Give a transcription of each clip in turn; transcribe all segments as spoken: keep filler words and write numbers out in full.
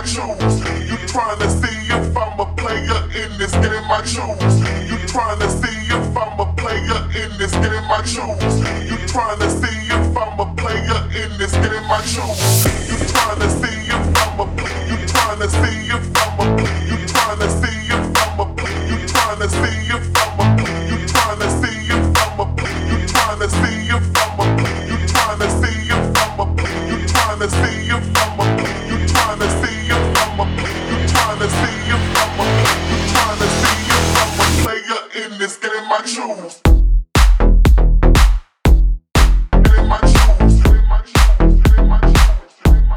I choose. You tryna see if I'm a player in this game I choose. You tryna see if I'm a player in this game I choose. You tryna see if I'm a player in this game I choose. You tryna see if I'm a player. You tryna see if I'm a player. You tryna see if I'm a player. You tryna see if I'm a player. You tryna see if I'm a player. You tryna see if I'm a player. You tryna see if I'm a player. You tryna see if I'm a player. You tryna see if I'm a player. You tryna see if I'm a player. You tryna see if I'm a player in this game I choose. Game I choose. Game I choose. Game I choose. Game I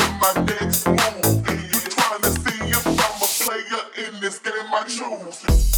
in this game I choose.